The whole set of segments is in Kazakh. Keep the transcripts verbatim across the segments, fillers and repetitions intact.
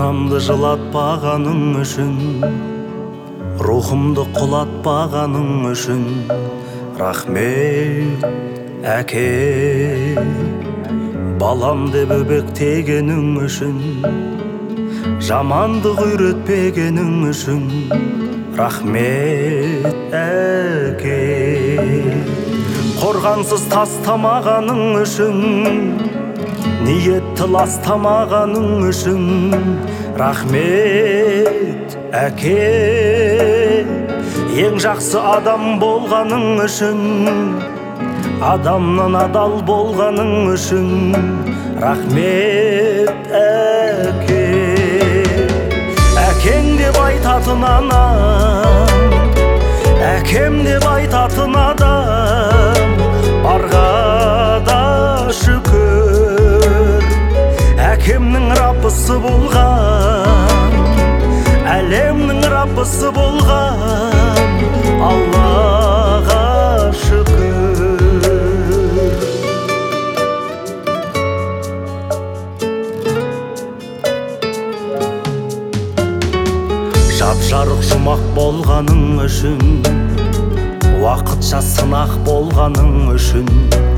анамды жылатпағаның үшін, рухымды құлатпағаның үшін рахмет әке. Балам деп өбектегенің үшін, жамандық үйретпегенің үшін рахмет әке. Қорғансыз тастамағаның үшін, ниетті ластамағаның үшін рахмет әке. Ең жақсы адам болғаның үшін, адамнан адал болғаның үшін рахмет әке. Әкең деп айтатын анам, әкем деп айтатын адам барға да шүкір. Әкемнің раббысы болған, әлемнің раббысы болған Аллаға шүкір. Жап-жарық жұмақ болғаның үшін, уақытша сынақ болғаның үшін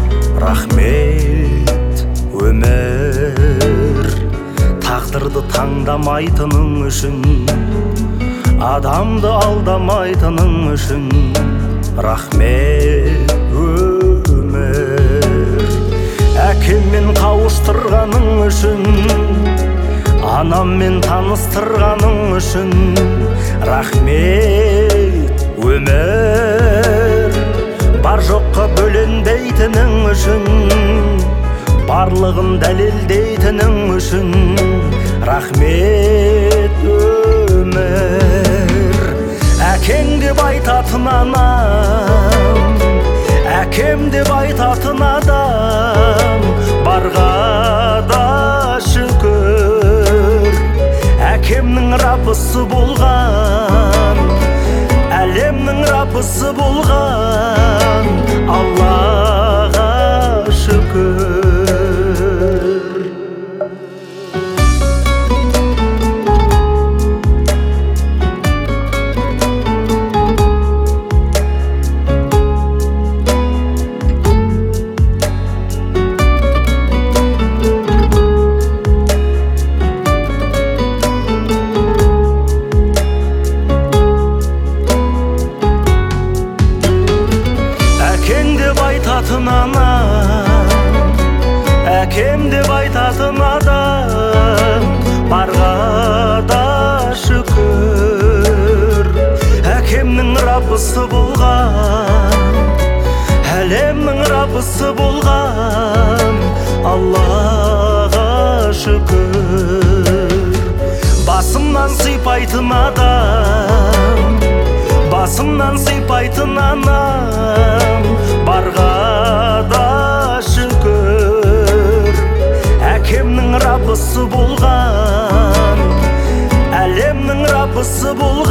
рахмет өмір. Тағдырды таңдамайтының үшін, адамды алдамайтының үшін рахмет өмір. Әкеммен қауыштырғаның үшін, анаммен таныстырғаның үшін рахмет өмір. Бар жоққа бөленбейтінің үшін, барлығын дәлелдейтінің үшін рахмет өмір. Әкең деп айтатын анам, әкем деп айтатын адам барға да шүкір. Әкемнің раббысы болған, әлемнің раббысы болған Аллаға шүкір. Анам, әкем деп айтатын адам барға да шүкір. Әкемнің раббысы болған, әлемнің раббысы болған Аллаға шүкір. Басымнан сипайтын адам, басымнан сипайтын анам барға да шүкір. Әкемнің раббысы болған, әлемнің раббысы болған